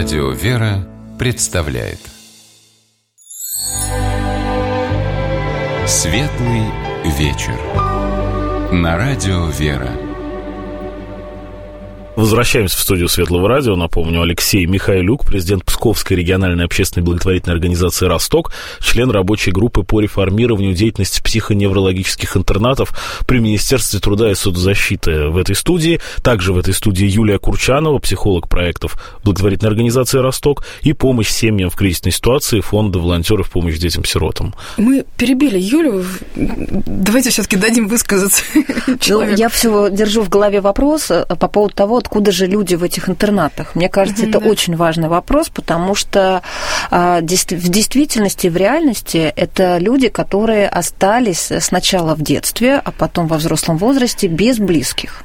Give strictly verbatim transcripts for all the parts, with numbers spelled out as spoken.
Радио «Вера» представляет Светлый вечер на Радио «Вера». Возвращаемся в студию Светлого радио. Напомню, Алексей Михайлюк, президент Псковской региональной общественной благотворительной организации «Росток», член рабочей группы по реформированию деятельности психоневрологических интернатов при Министерстве труда и соцзащиты в этой студии. Также в этой студии Юлия Курчанова, психолог проектов благотворительной организации «Росток» и помощь семьям в кризисной ситуации фонда волонтеров «Помощь детям-сиротам». Мы перебили Юлю. Давайте все-таки дадим высказаться человеку. Я все держу в голове вопрос по поводу того, откуда же люди в этих интернатах. Мне кажется, mm-hmm, это да. очень важный вопрос, потому что а, в действительности, в реальности, это люди, которые остались сначала в детстве, а потом во взрослом возрасте без близких.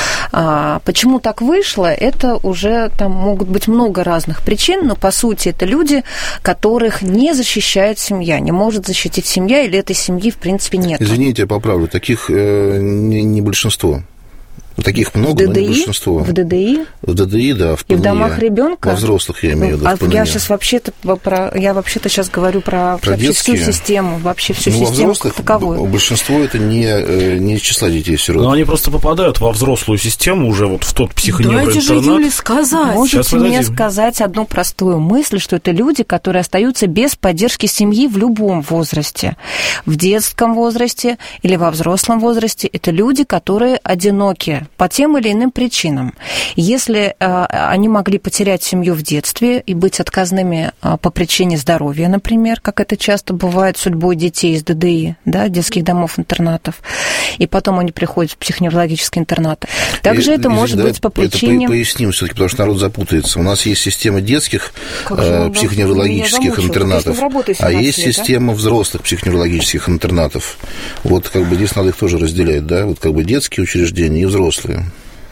А, почему так вышло, это уже там могут быть много разных причин, но по сути это люди, которых не защищает семья, не может защитить семья, или этой семьи в принципе нет. Извините, я поправлю, таких э, не, не большинство. Таких много, но не большинство. В ДДИ? В ДДИ, да, в ПНЕ. И в домах ребенка? Во взрослых, я имею в виду, а в ПНЕ. Я сейчас вообще-то, про, я вообще-то сейчас говорю про, про вообще всю систему, вообще всю ну, систему как таковую. Большинство это не, не из числа детей-сирот. Но они просто попадают во взрослую систему, уже вот в тот психоневроинтернат. Давайте же, Юля, сказать. Можете сейчас, мне сказать одну простую мысль, что это люди, которые остаются без поддержки семьи в любом возрасте. В детском возрасте или во взрослом возрасте. Это люди, которые одиноки по тем или иным причинам. Если э, они могли потерять семью в детстве и быть отказными э, по причине здоровья, например, как это часто бывает судьбой детей из ДДИ, да, детских домов-интернатов, и потом они приходят в психоневрологические интернаты. Также и, это может да, быть по причине... Это поясним все-таки, потому что народ запутается. У нас есть система детских э, психоневрологических интернатов, а есть лет, система да? взрослых психоневрологических интернатов. Вот как бы здесь надо их тоже разделять, да, вот как бы детские учреждения и взрослые.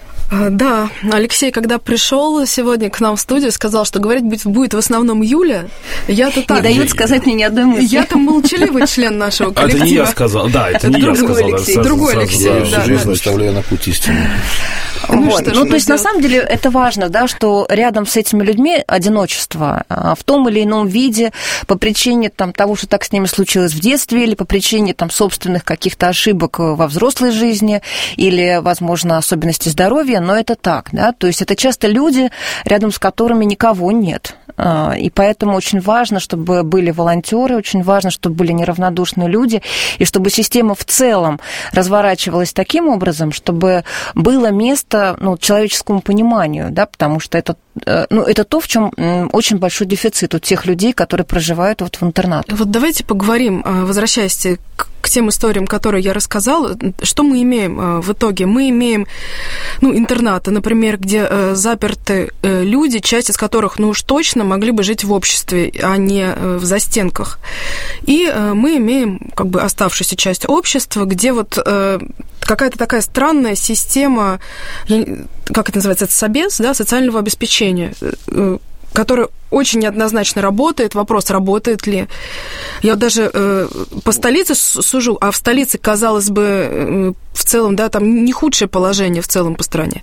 Да, Алексей, когда пришел сегодня к нам в студию, сказал, что говорить будет, будет в основном Юля. Я-то так... Не дают сказать мне ни одной мысли. Я-то молчаливый член нашего коллектива. Это не я сказал, да, это, это не я сказал. Алексей, другой Алексей, да. да. Всю жизнь наставляю на путь истины. Ну, вот. ну то есть, делать? На самом деле, это важно, да, что рядом с этими людьми одиночество в том или ином виде по причине там, того, что так с ними случилось в детстве, или по причине там, собственных каких-то ошибок во взрослой жизни, или, возможно, особенностей здоровья, но это так, да, то есть это часто люди, рядом с которыми никого нет. И поэтому очень важно, чтобы были волонтеры, очень важно, чтобы были неравнодушные люди, и чтобы система в целом разворачивалась таким образом, чтобы было место ну, человеческому пониманию, да, потому что это, ну, это то, в чем очень большой дефицит у тех людей, которые проживают вот в интернатах. Вот давайте поговорим, возвращаясь к, к тем историям, которые я рассказала, что мы имеем в итоге? Мы имеем ну, интернаты, например, где заперты люди, часть из которых, ну уж точно, могли бы жить в обществе, а не в застенках. И мы имеем как бы оставшуюся часть общества, где вот какая-то такая странная система, как это называется, это собес, да, социального обеспечения, которая очень неоднозначно работает. Вопрос, работает ли. Я вот даже э, по столице сужу, а в столице, казалось бы, э, в целом, да, там не худшее положение в целом по стране.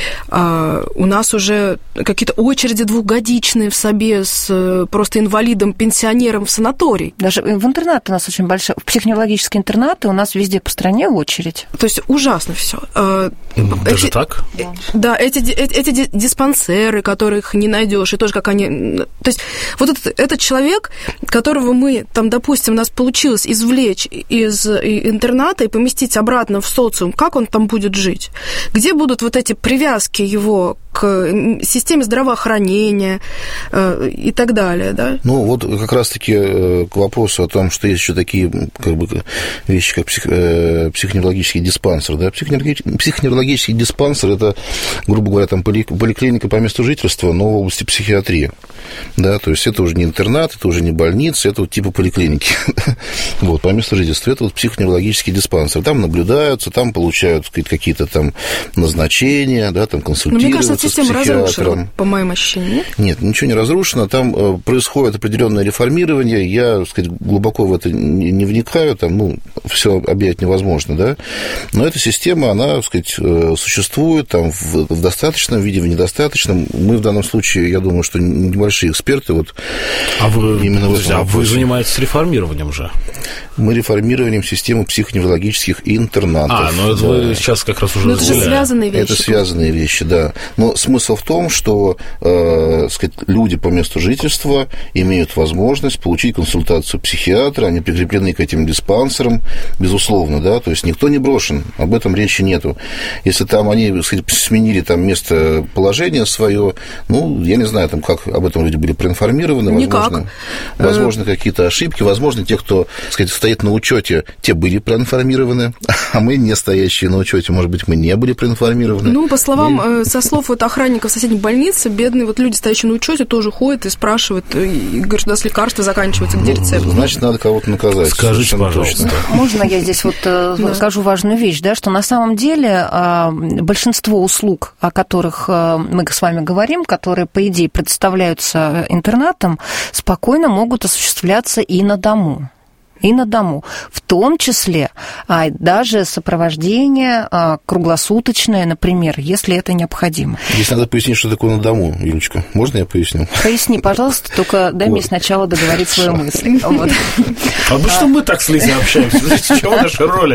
А у нас уже какие-то очереди двухгодичные в собес, э, просто инвалидам, пенсионерам в санаторий. Даже в интернаты у нас очень большая, в психоневрологические интернаты у нас везде по стране очередь. То есть ужасно все. Даже эти, так? Да, да эти, эти, эти диспансеры, которых не найдешь, и тоже как они... То есть вот этот, этот человек, которого мы, там, допустим, у нас получилось извлечь из интерната и поместить обратно в социум, как он там будет жить? Где будут вот эти привязки его к системе здравоохранения э, и так далее, да? Ну, вот как раз-таки к вопросу о том, что есть еще такие как бы, вещи, как псих, э, психоневрологический диспансер, да? Психоневрологический, психоневрологический диспансер – это, грубо говоря, там поликлиника по месту жительства, но в области психиатрии. Да, то есть это уже не интернат, это уже не больница, это вот типа поликлиники. Вот, по месту жительства это вот психоневрологический диспансер. Там наблюдаются, там получают какие-то там назначения, да, там консультируются. Но мне кажется, система разрушена, по моим ощущениям, нет? Нет, ничего не разрушено. Там происходит определенное реформирование. Я, так сказать, глубоко в это не вникаю. Там, ну, все объять невозможно, да. Но эта система, она, так сказать, существует там в, в достаточном виде, в недостаточном. Мы в данном случае, я думаю, что небольшие эксперты. Вот а вы, именно подожди, а вы занимаетесь реформированием же? Мы реформированием системы психоневрологических интернатов. А, ну это да. Вы сейчас как раз уже... Но это же связанные вещи. Это связанные вещи, да. Но смысл в том, что э, сказать, люди по месту жительства имеют возможность получить консультацию психиатра, они прикреплены к этим диспансерам, безусловно, да, то есть никто не брошен, об этом речи нету. Если там они, так сказать, сменили там местоположение свое, ну, я не знаю, там, как об этом люди были проинформированы, возможно, возможно какие-то ошибки, возможно, те, кто, так сказать, стоит на учете, те были проинформированы, а мы, не стоящие на учете, может быть, мы не были проинформированы. Ну, по словам, и... со слов вот охранников соседней больницы, бедные вот люди, стоящие на учете, тоже ходят и спрашивают, и говорят, у нас лекарства заканчиваются, где рецепт? Значит, надо кого-то наказать. Скажите, пожалуйста. Точно. Можно я здесь вот да. скажу важную вещь, да, что на самом деле большинство услуг, о которых мы с вами говорим, которые, по идее, предоставляются интернатам, спокойно могут осуществляться и на дому. И на дому, в том числе а, даже сопровождение а, круглосуточное, например, если это необходимо. Здесь надо пояснить, что такое на дому, Юлечка. Можно я поясню? Поясни, пожалуйста, только дай вот. мне сначала договорить свою мысль. Вот. А ну что мы так с Лизой общаемся? С чего наша роль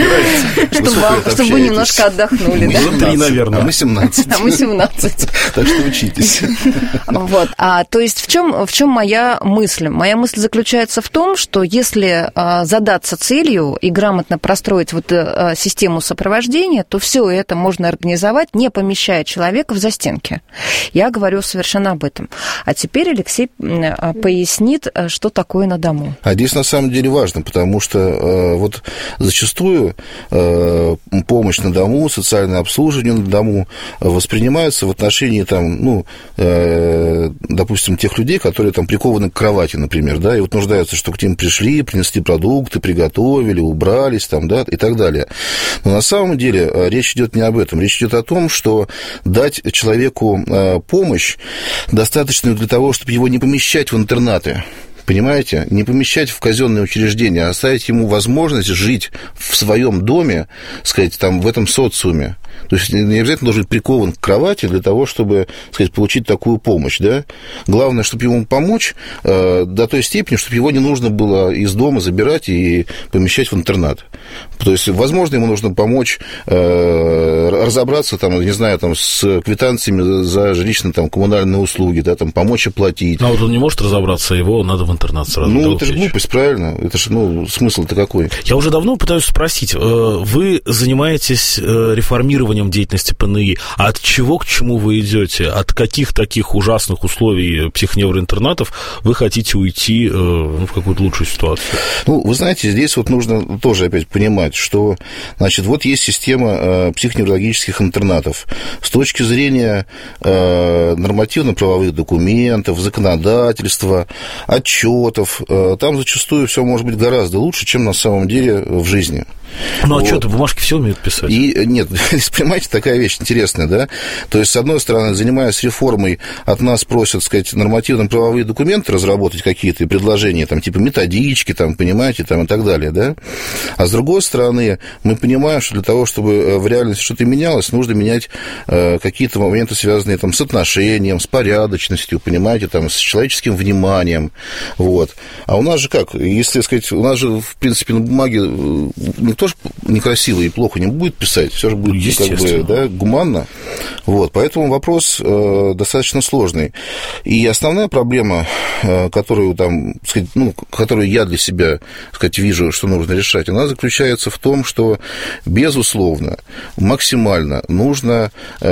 отбирается? Чтобы вы немножко отдохнули, да? Мы три, наверное. А мы семнадцать. А мы семнадцать. Так что учитесь. Вот. А, то есть в чем, в чем моя мысль? Моя мысль заключается в том, что если задаться целью и грамотно простроить вот систему сопровождения, то все это можно организовать, не помещая человека в застенки. Я говорю совершенно об этом. А теперь Алексей пояснит, что такое на дому. А здесь на самом деле важно, потому что вот зачастую помощь на дому, социальное обслуживание на дому воспринимается в отношении там, ну, допустим, тех людей, которые там прикованы к кровати, например, да, и вот нуждаются, что к ним пришли, принесли продукты, приготовили, убрались там, да, и так далее. Но на самом деле речь идет не об этом. Речь идет о том, что дать человеку помощь достаточно для того, чтобы его не помещать в интернаты. Понимаете? Не помещать в казенное учреждение, а оставить ему возможность жить в своем доме, сказать, там, в этом социуме. То есть не обязательно должен быть прикован к кровати для того, чтобы, сказать, получить такую помощь, да? Главное, чтобы ему помочь э, до той степени, чтобы его не нужно было из дома забирать и помещать в интернат. То есть, возможно, ему нужно помочь э, разобраться, там, не знаю, там, с квитанциями за жилищно-коммунальные услуги, да, там, помочь оплатить. А вот он не может разобраться, его надо в интернат сразу. Ну, это же глупость, правильно? Это же, ну, смысл-то какой? Я уже давно пытаюсь спросить. Вы занимаетесь реформированием деятельности ПНИ. А от чего к чему вы идете? От каких таких ужасных условий психоневроинтернатов вы хотите уйти в какую-то лучшую ситуацию? Ну, вы знаете, здесь вот нужно тоже опять понимать, что, значит, вот есть система психоневрологических интернатов. С точки зрения нормативно-правовых документов, законодательства, отчетов, там зачастую все может быть гораздо лучше, чем на самом деле в жизни. Ну, вот. А что-то бумажки все умеют писать? И нет, понимаете, такая вещь интересная, да? То есть, с одной стороны, занимаясь реформой, от нас просят, так сказать, нормативно-правовые документы разработать какие-то предложения, там, типа методички, там, понимаете, там, и так далее, да? А с другой стороны, мы понимаем, что для того, чтобы в реальности что-то менялось, нужно менять э, какие-то моменты, связанные там с отношением, с порядочностью, понимаете, там, с человеческим вниманием, вот. А у нас же как? Если, так сказать, у нас же, в принципе, на бумаге никто же некрасиво и плохо не будет писать, все же будет, как бы, да, гуманно. Вот, поэтому вопрос э, достаточно сложный. И основная проблема, э, которую, там, сказать, ну, которую я для себя, сказать, вижу, что нужно решать, она заключается в том, что, безусловно, максимально нужно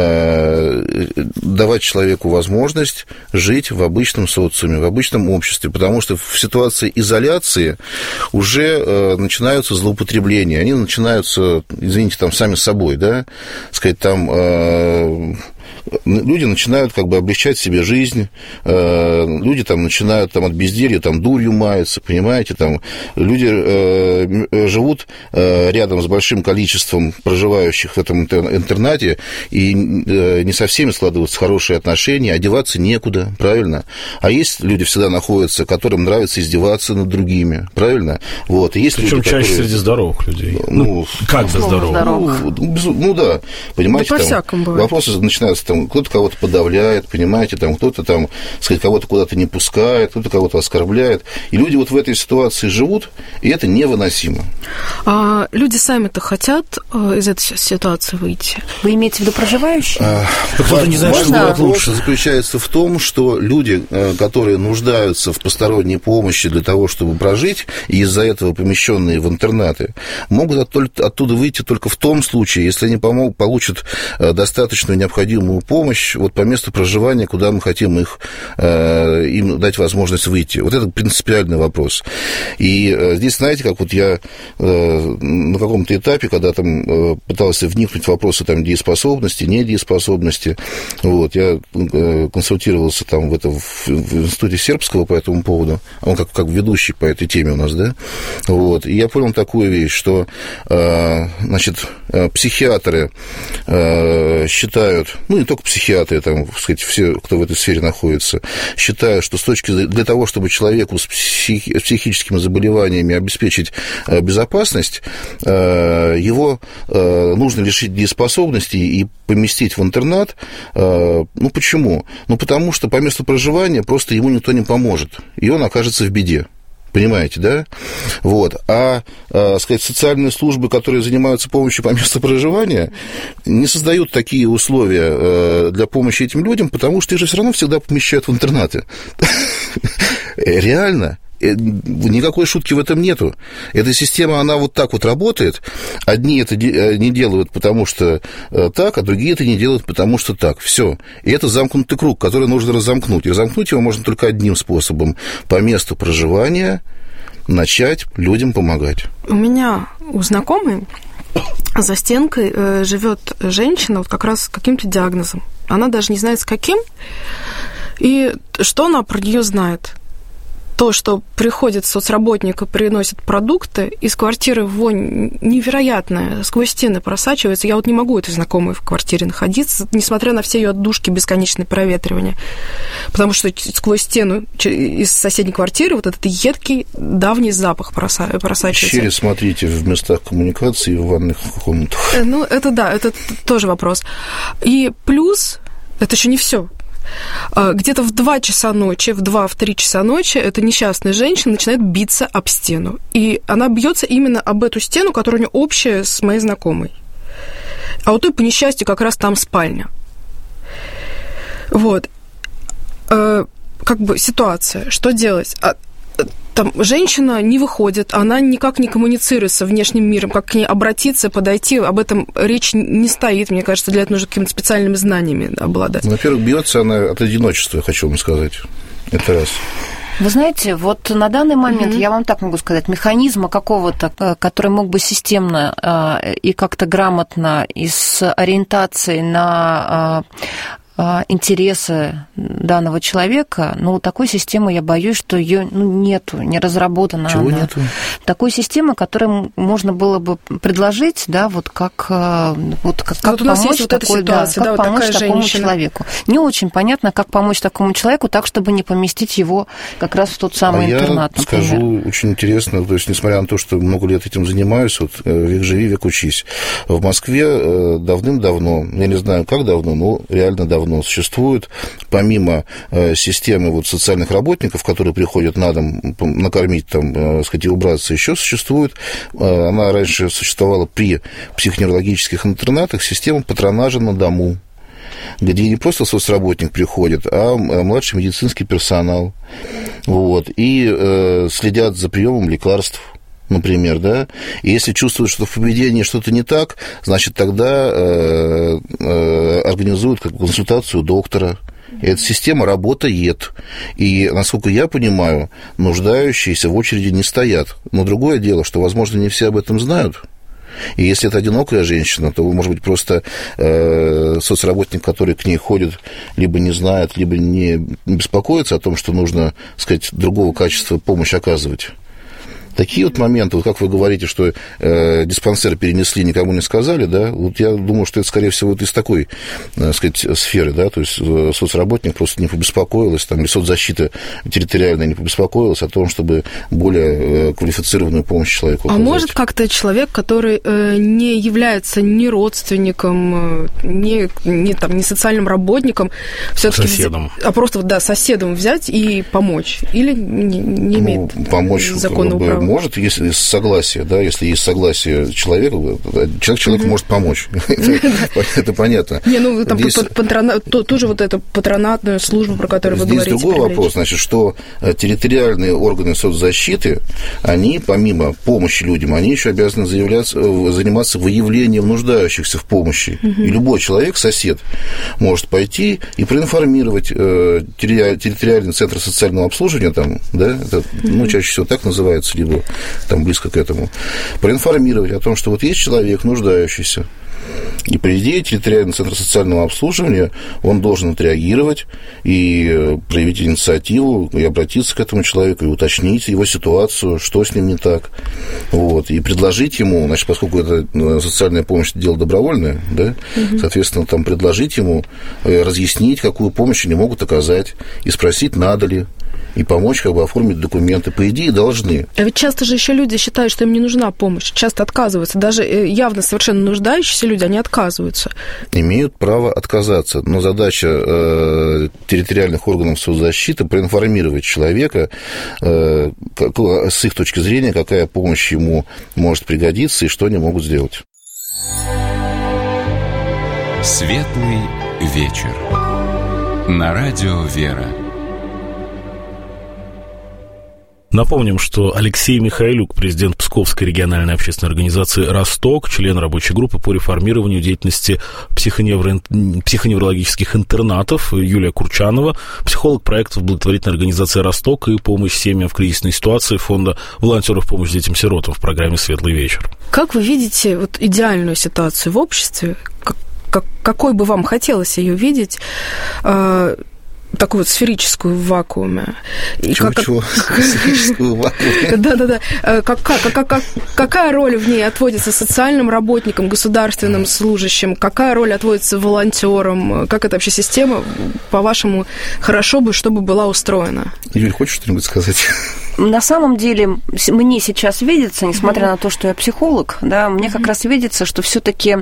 э, давать человеку возможность жить в обычном социуме, в обычном обществе, потому что в ситуации изоляции уже э, начинаются злоупотребления, они начинаются, извините, там, сами собой, да, сказать, там, э, люди начинают как бы облегчать себе жизнь, люди там начинают там, от безделья там, дурью маяться, понимаете, там, люди э, живут э, рядом с большим количеством проживающих в этом интернате, и э, не со всеми складываются хорошие отношения, одеваться некуда, правильно? А есть люди всегда находятся, которым нравится издеваться над другими, правильно? Вот. И есть причем люди, чаще которые... среди здоровых людей. Ну, ну как за здоровых? Ну, ну да, понимаете, да там вопросы начинаются, там, кто-то кого-то подавляет, понимаете, там, кто-то там, сказать, кого-то куда-то не пускает, кто-то кого-то оскорбляет. И люди вот в этой ситуации живут, и это невыносимо. А люди сами-то хотят из этой ситуации выйти? Вы имеете в виду проживающие? А, кто-то не знает, что делать лучше. Заключается в том, что люди, которые нуждаются в посторонней помощи для того, чтобы прожить, и из-за этого помещенные в интернаты, могут оттуда выйти только в том случае, если они помогут, получат достаточную необходимую помощь вот по месту проживания, куда мы хотим их, им дать возможность выйти. Вот это принципиальный вопрос. И здесь, знаете, как вот я на каком-то этапе, когда там пытался вникнуть в вопросы там, дееспособности, недееспособности, вот, я консультировался там в, это, в институте Сербского по этому поводу, он как, как ведущий по этой теме у нас, да, вот, и я понял такую вещь, что, значит, психиатры считают, ну, не только психиатры, там, так сказать, все, кто в этой сфере находится, считают, что с точки зрения, для того, чтобы человеку с, психи, с психическими заболеваниями обеспечить безопасность, его нужно лишить дееспособности и поместить в интернат. Ну, почему? Ну, потому что по месту проживания просто ему никто не поможет, и он окажется в беде. Понимаете, да? Вот. А, а, сказать, социальные службы, которые занимаются помощью по месту проживания, не создают такие условия а, для помощи этим людям, потому что их же все равно всегда помещают в интернаты. Реально. Никакой шутки в этом нету. Эта система, она вот так вот работает. Одни это не делают, потому что так, а другие это не делают, потому что так. Все. И это замкнутый круг, который нужно разомкнуть. И разомкнуть его можно только одним способом. По месту проживания начать людям помогать. У меня у знакомой за стенкой живет женщина вот как раз с каким-то диагнозом. Она даже не знает, с каким. И что она про нее знает? То, что приходит соцработник и приносит продукты, из квартиры вонь невероятная, сквозь стены просачивается. Я вот не могу этой знакомой в квартире находиться, несмотря на все ее отдушки, бесконечное проветривание. Потому что сквозь стену из соседней квартиры вот этот едкий, давний запах просачивается. Щели смотрите в местах коммуникации, в ванных комнатах. Ну, это да, это тоже вопрос. И плюс, это еще не все. Где-то в два часа ночи, в два-три часа ночи эта несчастная женщина начинает биться об стену. И она бьется именно об эту стену, которая у нее общая с моей знакомой. А у той, по несчастью, как раз там спальня. Вот. Как бы ситуация. Что делать? Там женщина не выходит, она никак не коммуницирует со внешним миром, как к ней обратиться, подойти, об этом речь не стоит. Мне кажется, для этого нужно какими-то специальными знаниями обладать. Ну, во-первых, бьется она от одиночества, я хочу вам сказать. Это раз. Вы знаете, вот на данный момент, mm-hmm. я вам так могу сказать, механизма какого-то, который мог бы системно и как-то грамотно и с ориентацией на интересы данного человека, ну, такой системы, я боюсь, что ее ну, нету, не разработана. Чего она. нету? Такой системы, которую можно было бы предложить, да, вот как, вот как, как вот у нас помочь, есть такой, вот эта ситуация, да, как да, помочь вот такому женщина. человеку. Не очень понятно, как помочь такому человеку так, чтобы не поместить его как раз в тот самый а интернат, я например. Скажу очень интересно, то есть, несмотря на то, что много лет этим занимаюсь, вот век живи, век учись. В Москве давным-давно, я не знаю, как давно, но реально давно существует, помимо системы вот социальных работников, которые приходят на дом накормить, там, так сказать, и убраться, еще существует, она раньше существовала при психоневрологических интернатах, система патронажа на дому, где не просто соцработник приходит, а младший медицинский персонал, вот, и э, следят за приемом лекарств, например, да, и если чувствуют, что в поведении что-то не так, значит, тогда э, э, организуют как консультацию доктора. И эта система работает. И, насколько я понимаю, нуждающиеся в очереди не стоят. Но другое дело, что, возможно, не все об этом знают. И если это одинокая женщина, то, может быть, просто э, соцработник, который к ней ходит, либо не знает, либо не беспокоится о том, что нужно, так сказать, другого качества помощь оказывать. Такие вот моменты, вот как вы говорите, что э, диспансер перенесли, никому не сказали, да, вот я думаю, что это, скорее всего, вот из такой, так сказать, сферы, да, то есть соцработник просто не побеспокоилась, там, или соцзащита территориальная не побеспокоилась о том, чтобы более квалифицированную помощь человеку оказать. А может как-то человек, который э, не является ни родственником, ни, ни, там, ни социальным работником, все-таки соседом, а просто, да, соседом взять и помочь? Или не, не имеет ну, помочь законного права? Может, если есть согласие, да, если есть согласие человека, человек человеку может помочь. Это понятно. Не, ну, там тоже вот эту патронатную службу, про которую вы говорите. Здесь другой вопрос, значит, что территориальные органы соцзащиты, они, помимо помощи людям, они еще обязаны заниматься выявлением нуждающихся в помощи. И любой человек, сосед, может пойти и проинформировать территориальный центр социального обслуживания, там, да, это, ну, чаще всего так называется, либо там близко к этому, проинформировать о том, что вот есть человек, нуждающийся, и, по идее, территориальный центр социального обслуживания, он должен отреагировать и проявить инициативу, и обратиться к этому человеку, и уточнить его ситуацию, что с ним не так, вот, и предложить ему, значит, поскольку это социальная помощь, дело добровольное, да, угу. соответственно, там предложить ему разъяснить, какую помощь они могут оказать, и спросить, надо ли, и помочь как бы оформить документы. По идее, должны. А ведь часто же еще люди считают, что им не нужна помощь, часто отказываются. Даже явно совершенно нуждающиеся люди, они отказываются. Имеют право отказаться, но задача э, территориальных органов соцзащиты проинформировать человека э, как, с их точки зрения, какая помощь ему может пригодиться и что они могут сделать. Светлый вечер. На радио «Вера». Напомним, что Алексей Михайлюк, президент Псковской региональной общественной организации «Росток», член рабочей группы по реформированию деятельности психоневро... психоневрологических интернатов, Юлия Курчанова, психолог проектов благотворительной организации «Росток» и помощь семьям в кризисной ситуации фонда волонтеров помощи детям-сиротам в программе «Светлый вечер». Как вы видите вот идеальную ситуацию в обществе? Как, как, какой бы вам хотелось ее видеть? Такую вот сферическую в вакууме. Чего-чего? Сферическую в вакууме? Да-да-да. Какая роль в ней отводится социальным работникам, государственным служащим? Какая роль отводится волонтерам? Как эта вообще система, по-вашему, хорошо бы, чтобы была устроена? Юль, хочешь что-нибудь сказать? На самом деле, мне сейчас видится, несмотря на то, что я психолог, да, мне как раз видится, что все-таки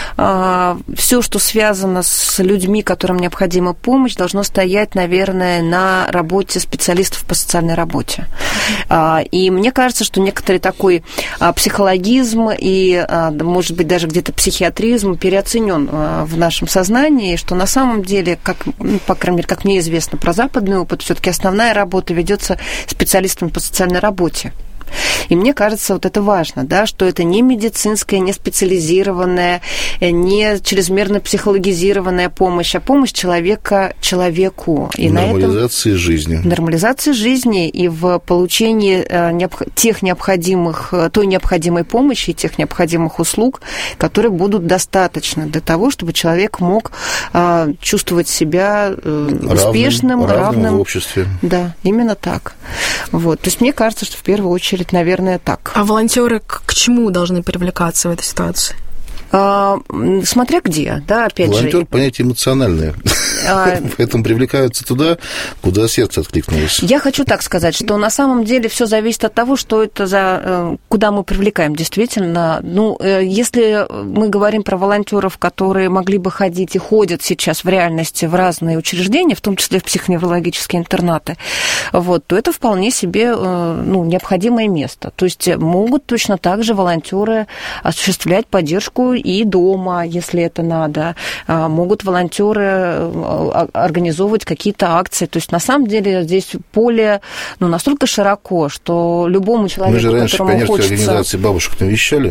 э, все, что связано с людьми, которым необходима помощь, должно стоять, наверное, на работе специалистов по социальной работе. Э, и мне кажется, что некоторый такой э, психологизм и, э, может быть, даже где-то психиатризм переоценен э, в нашем сознании, что на самом деле, как, ну, по крайней мере, как мне известно про западный опыт, все-таки основная работа ведется специалистами по социальной работе. И мне кажется, вот это важно, да, что это не медицинская, не специализированная, не чрезмерно психологизированная помощь, а помощь человека человеку. И нормализации на этом, жизни. Нормализации жизни и в получении тех необходимых, той необходимой помощи и тех необходимых услуг, которые будут достаточны для того, чтобы человек мог чувствовать себя успешным, равным, равным, равным в обществе. Да, именно так. Вот. То есть мне кажется, что в первую очередь, наверное, так. А волонтеры к, к чему должны привлекаться в этой ситуации? А, смотря где, да, опять Волонтер, же. Волонтер понятие эмоциональное. А... Поэтому привлекаются туда, куда сердце откликнулось. Я хочу так сказать, что на самом деле все зависит от того, что это за, куда мы привлекаем, действительно. Ну, если мы говорим про волонтеров, которые могли бы ходить и ходят сейчас в реальности в разные учреждения, в том числе в психоневрологические интернаты, вот, то это вполне себе, ну, необходимое место. То есть могут точно так же волонтеры осуществлять поддержку и дома, если это надо. Могут волонтеры организовывать какие-то акции. То есть, на самом деле, здесь поле, ну, настолько широко, что любому человеку, Мы же раньше которому пионерские хочется... организации бабушек навещали.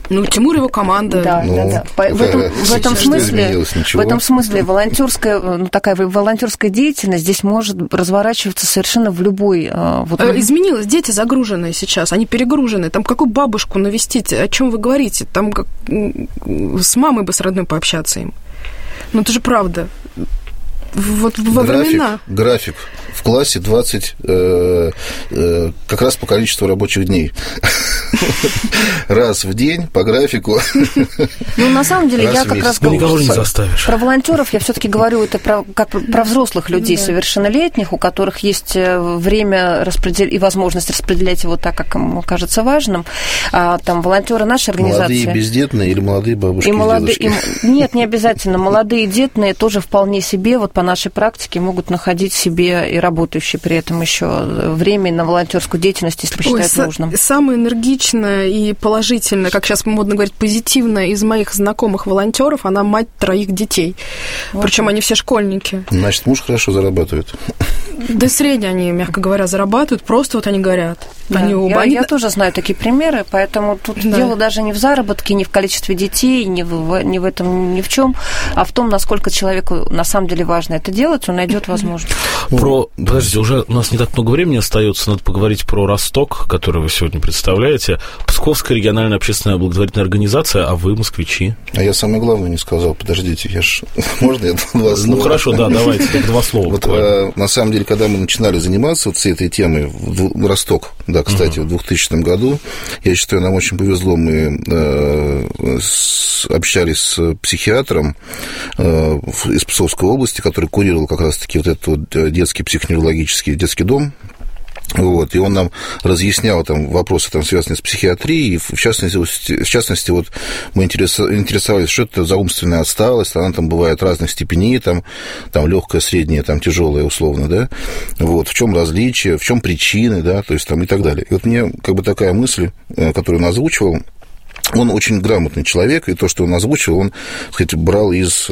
Ну, Тимур и его команда. Да, ну, да, да. В этом, в этом смысле, в этом смысле волонтерская, ну, такая волонтерская деятельность здесь может разворачиваться совершенно в любой... Вот... Изменилось. Дети загруженные сейчас, они перегружены. Там какую бабушку навестить? О чем вы говорите? Там как... с мамой бы с родной пообщаться им. Ну, это же правда. Вот во график, времена. График. В классе двадцать, э, э, как раз по количеству рабочих дней. Раз в день по графику. Ну, на самом деле, я как раз говорю... Никого не заставишь. Про волонтеров я все-таки говорю, это про, как про взрослых людей, да, совершеннолетних, у которых есть время распредел... и возможность распределять его так, как им кажется важным. А, там волонтеры нашей организации... Молодые бездетные или молодые бабушки и молодые... дедушки? И... Нет, не обязательно. Молодые детные тоже вполне себе, вот по нашей практике, могут находить себе и работающие при этом еще время на волонтерскую деятельность, если посчитают Ой, нужным. Самое энергичное и положительное, как сейчас модно говорить, позитивное из моих знакомых волонтеров, она мать троих детей. Вот. Причем они все школьники. Значит, муж хорошо зарабатывает. Да средне они, мягко говоря, зарабатывают, просто вот они горят. Да, они оба, я, они... я тоже знаю такие примеры, поэтому тут да. дело даже не в заработке, не в количестве детей, не в, не в этом, ни в чем, а в том, насколько человеку на самом деле важно это делать, он найдет возможность. Про, подождите, уже у нас не так много времени остается, надо поговорить про Росток, который вы сегодня представляете. Псковская региональная общественная благотворительная организация, а вы москвичи. А я самое главное не сказал, подождите, я ж... Можно я два слова? Ну, хорошо, да, давайте, два слова. Вот, а, на самом деле, когда мы начинали заниматься вот всей этой темой, в Росток, да, кстати, uh-huh. в двухтысячном году, я считаю, нам очень повезло, мы э, с, общались с психиатром э, из Псковской области, который курировал как раз-таки вот этот вот детский психоневрологический детский дом. Вот, и он нам разъяснял там вопросы, там, связанные с психиатрией, и в частности, в частности вот мы интересовались, что это за умственная отсталость, она там бывает разных степеней, там, там легкая, средняя, там тяжелая, условно, да, вот, в чем различие, в чем причины, да, то есть там и так далее. И вот мне как бы такая мысль, которую он озвучивал, он очень грамотный человек, и то, что он озвучивал, он, так сказать, брал из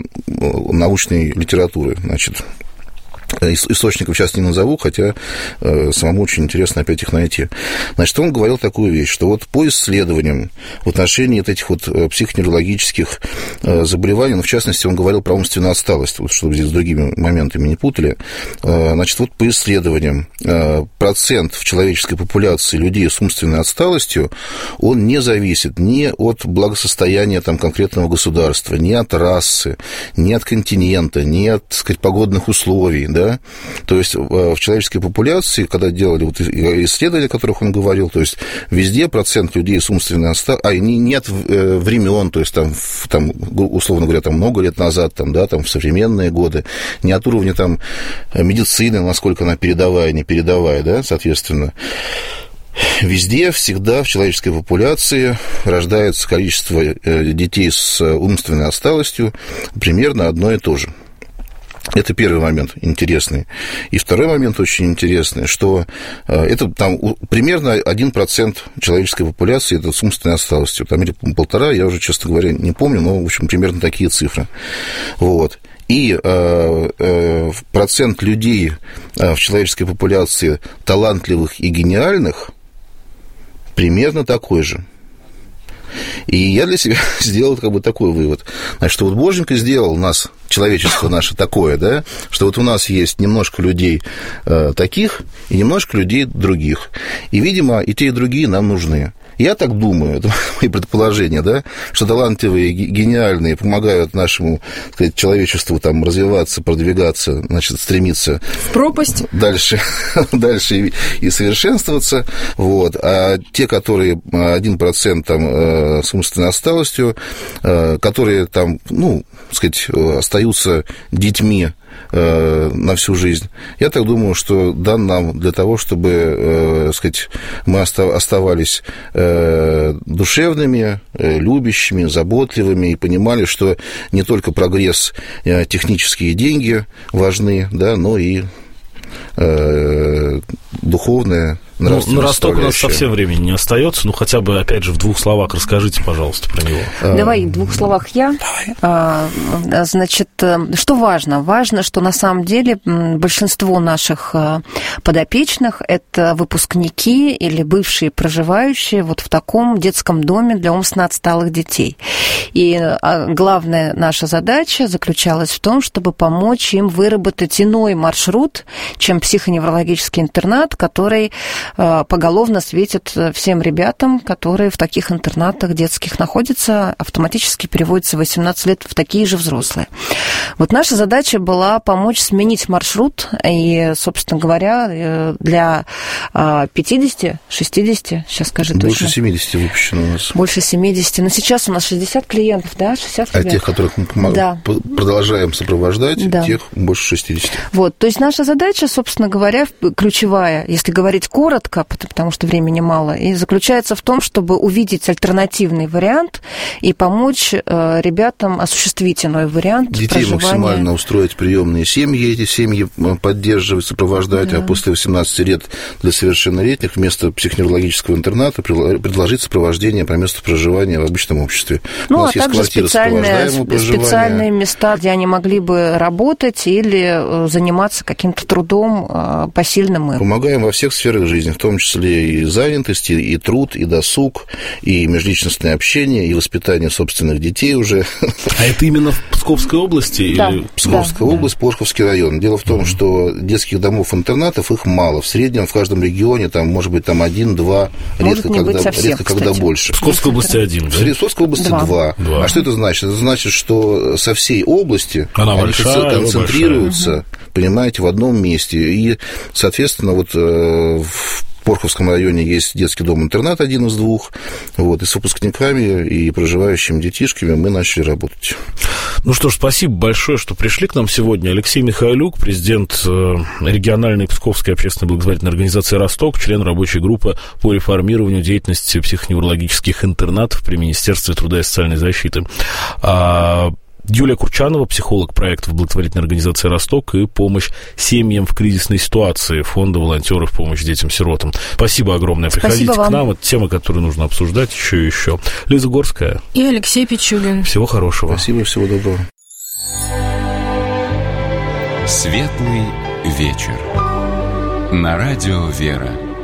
научной литературы, значит. Источников сейчас не назову, хотя э, самому очень интересно опять их найти. Значит, он говорил такую вещь, что вот по исследованиям в отношении вот этих вот психоневрологических э, заболеваний, ну, в частности, он говорил про умственную отсталость, вот, чтобы здесь с другими моментами не путали, э, значит, вот по исследованиям э, процент в человеческой популяции людей с умственной отсталостью, он не зависит ни от благосостояния там, конкретного государства, ни от расы, ни от континента, ни от, так сказать, погодных условий, да, то есть в человеческой популяции, когда делали вот исследования, о которых он говорил, то есть везде процент людей с умственной отсталостью, а нет времен, то есть там, там, условно говоря, там много лет назад, там, да, там в современные годы, не от уровня там медицины, насколько она передовая, не передовая, да, соответственно. Везде, всегда в человеческой популяции рождается количество детей с умственной отсталостью примерно одно и то же. Это первый момент интересный. И второй момент очень интересный, что это там примерно один процент человеческой популяции это с умственной отсталостью. Там или полтора, я уже, честно говоря, не помню, но, в общем, примерно такие цифры. Вот. И э, э, процент людей в человеческой популяции талантливых и гениальных примерно такой же. И я для себя сделал как бы такой вывод. Значит, что вот Боженька сделал нас, человечество наше такое, да, что вот у нас есть немножко людей э, таких и немножко людей других. И, видимо, и те, и другие нам нужны. Я так думаю, это мои предположения, да, что талантливые, гениальные помогают нашему, так сказать, человечеству там развиваться, продвигаться, значит, стремиться в пропасть дальше, дальше и, и совершенствоваться, вот, а те, которые один процент там с умственной отсталостью, которые там, ну, так сказать, остаются детьми на всю жизнь. Я так думаю, что дан нам для того, чтобы, э, сказать, мы оставались э, душевными, э, любящими, заботливыми и понимали, что не только прогресс, э, технические деньги важны, да, но и э, духовная, нравственная. Ну, на Росток у нас совсем времени не остается, ну, хотя бы, опять же, в двух словах расскажите, пожалуйста, про него. Давай, в двух словах я. А, значит, что важно? Важно, что на самом деле большинство наших подопечных – это выпускники или бывшие проживающие вот в таком детском доме для умственно отсталых детей. И главная наша задача заключалась в том, чтобы помочь им выработать иной маршрут, чем психоневрологический интернат, который поголовно светит всем ребятам, которые в таких интернатах детских находятся, автоматически переводятся в восемнадцать лет в такие же взрослые. Вот наша задача была помочь сменить маршрут, и, собственно говоря, для пятидесяти, шестидесяти, сейчас скажи точно. Больше семидесяти выпущено у нас. Больше семидесяти, но сейчас у нас шестьдесят клиентов, да, шестьдесят клиентов. А тех, которых мы помог... да. продолжаем сопровождать, да. тех больше шестидесяти. Вот, то есть наша задача, собственно говоря, ключевая, если говорить коротко, потому что времени мало, и заключается в том, чтобы увидеть альтернативный вариант и помочь э, ребятам осуществить иной вариант детей проживания. Максимально устроить приемные семьи, эти семьи поддерживать, сопровождать, да. а после восемнадцати лет для совершеннолетних вместо психоневрологического интерната предложить сопровождение по месту проживания в обычном обществе. Ну, а также специальные, специальные места, где они могли бы работать или заниматься каким-то трудом посильным. Помогаем во всех сферах жизни, в том числе и занятости, и труд, и досуг, и межличностное общение, и воспитание собственных детей уже. А это именно в Псковской области? Да. Или... Псковская да. область, Порховский район. Дело в том, mm-hmm. что детских домов-интернатов их мало. В среднем в каждом регионе там, может быть, там один-два, редко, когда, совсем, редко когда больше. В Псковской области один, да? В Псковской области два. два. два. А что это значит? Это значит, что со всей области Она они большая, концентрируются, большая. Понимаете, в одном месте. И, соответственно, вот в В Порховском районе есть детский дом-интернат, один из двух, вот, и с выпускниками и проживающими детишками мы начали работать. Ну что ж, спасибо большое, что пришли к нам сегодня. Алексей Михайлюк, президент региональной Псковской общественной благотворительной организации «Росток», член рабочей группы по реформированию деятельности психоневрологических интернатов при Министерстве труда и социальной защиты. Юлия Курчанова, психолог проектов благотворительной организации «Росток» и помощь семьям в кризисной ситуации Фонда волонтеров «Помощь детям-сиротам». Спасибо огромное. Приходите к нам. Это тема, которую нужно обсуждать еще и еще. Лиза Горская. И Алексей Пичугин. Всего хорошего. Спасибо, всего доброго. Светлый вечер. На радио «Вера».